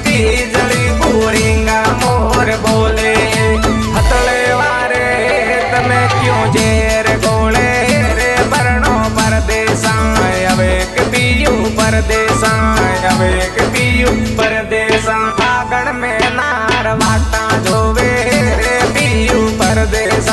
बीजड़ी पूरिंगा मोर बोले हथले वारे तमे क्यों जेर गोले रे बरनो परदेसा अवेक पियू परदेसा अवेक पियू परदेसा आगण में नार वाटा जोवे रे पियू परदेसा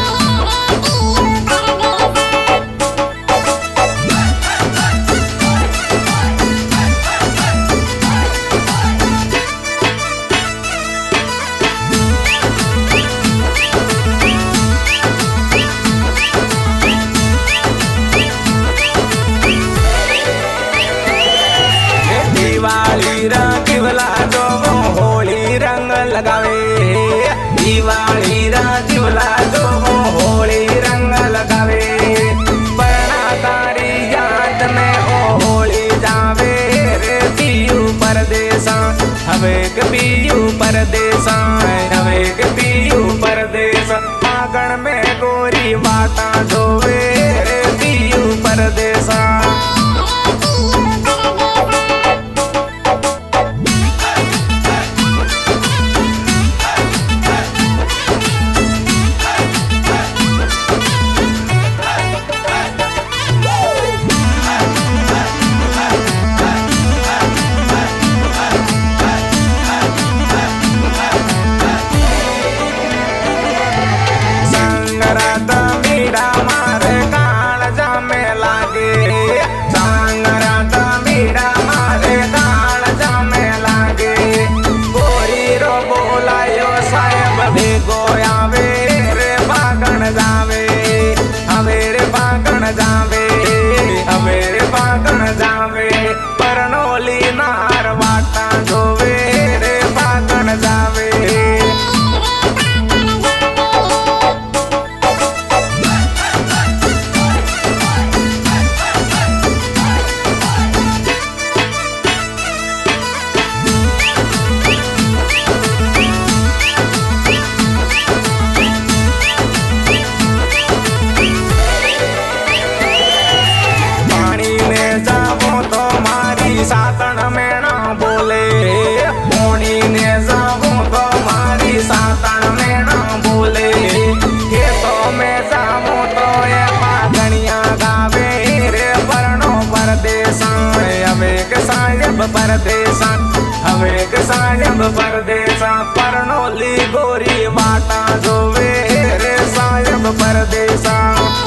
दिवाली राजीवला जो होली रंग लगावे दिवाली राजीवला जो होली रंग लगावे परणा तारी याद में ओ होली जावे रे पियू परदेसा हवेक पियू परदेसा हवेक पियू परदेसा आंगन में गोरी वाटा धोवे रे पियू परदेसा जावे परनोली नार वाटा धोवे रे फागण जावे सातन में ना बोले मोनी ने जाऊं तो मारी सातन में ना बोले खेतों में जाऊं तो ये पागनिया गावे रे परनो परदेसा अवेक साहेब परदेसा अवेक साहेब परदेसा परनोली गोरी वाटा जोवे रे साहेब परदेसा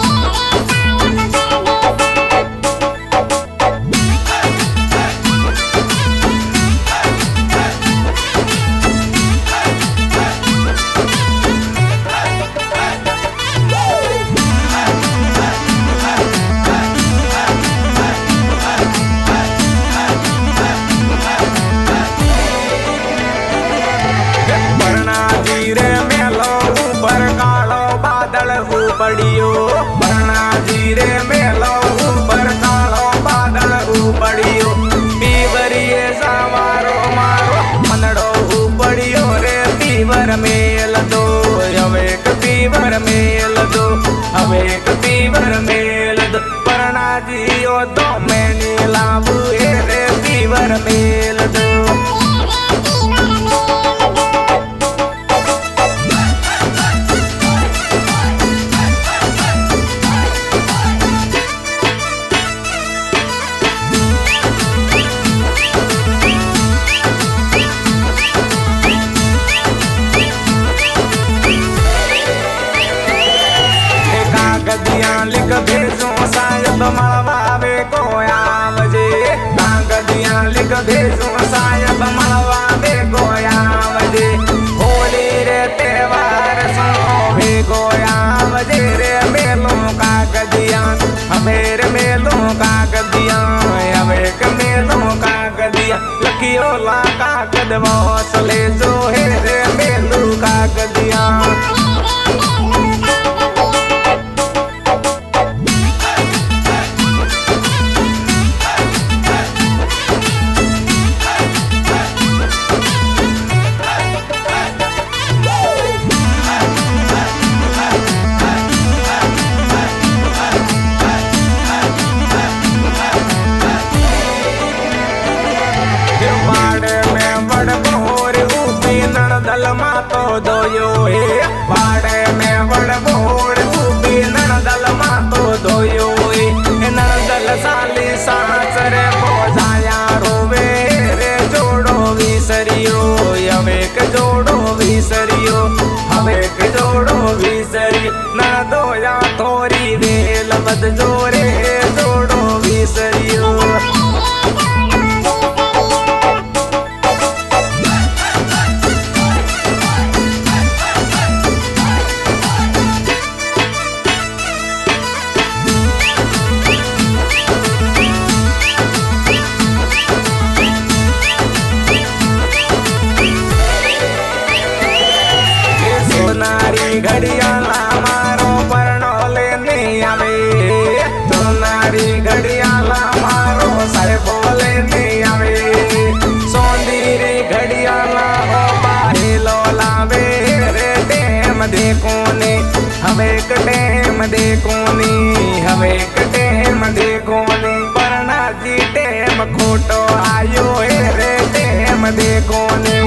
पड़ियो बरना जीरे मेलो ऊपर कालो बादल पड़ियो पीवरिए सवारो मारो मनड़ो पड़ियो रे पीवर मेल दो अवेक पीवर मेल दो अवेक पीवर मेल दो बरना जियो दो मैंने लाबू रे पीवर मेल दो लिख भेजो सायब मलवावे को आवजे कागदियां लिख भेजो सायब मलवावे को आवजे होली रे त्योहार सोवे को आवजे रे मेलो कागदियां हमेर मेलो कागदियां अवेक मेलो कागदियां लखियो ला कागद वोसले जो है रे मेलू कागदियां बड़ नणदल मा तो दोयो हे वाड़े में बड़ बोड़ खूबी नणदल मा तो दोयो हे नणदल साली सास रे बोझाया रोवे रे जोड़ो विसरियो हवेक जोड़ो विसरियो हवेक जोड़ो विसरियो न दोया थोरी वेल बद जोरे जोड़ो विसरियो सोनारी घड़ियाला मारो परनो लेने आवे सोनारी घड़ियाला मारो सारे बोले नहीं आवे सोंदीरी घड़ियाला हो बाहेलो लावे रे टेम देखो ने हवे टेम देखो ने हवे टेम देखो ने परना जी टेम खोटो आयो रे टेम देखो ने